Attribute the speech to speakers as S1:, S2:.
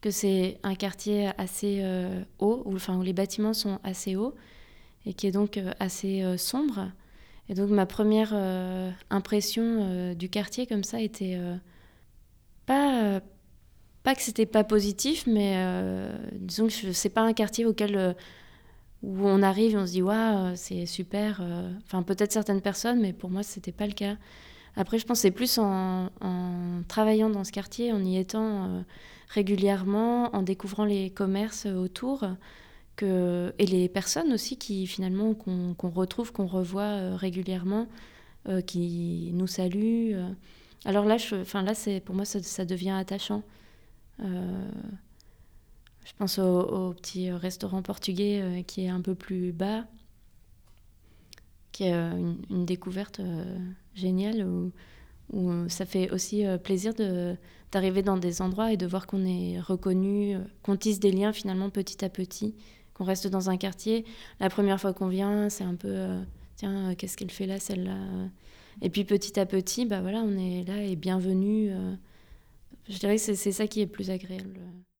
S1: que c'est un quartier assez haut, où les bâtiments sont assez hauts et qui est donc assez sombre. Et donc ma première impression du quartier comme ça était pas, pas que c'était pas positif, mais disons que c'est pas un quartier où on arrive et on se dit waouh, c'est super. Enfin, peut-être certaines personnes, mais pour moi, c'était pas le cas. Après, je pense que c'est plus en travaillant dans ce quartier, en y étant régulièrement, en découvrant les commerces autour, et les personnes aussi qui finalement qu'on retrouve, qu'on revoit régulièrement, qui nous saluent. Alors là, pour moi, ça devient attachant. Euh, je pense au petit restaurant portugais qui est un peu plus bas, qui est une découverte géniale où ça fait aussi plaisir d'arriver dans des endroits et de voir qu'on est reconnu, qu'on tisse des liens finalement petit à petit, qu'on reste dans un quartier. La première fois qu'on vient, c'est un peu tiens, qu'est-ce qu'elle fait là, celle-là. Et puis petit à petit, bah voilà, on est là et bienvenue. Je dirais que c'est ça qui est le plus agréable.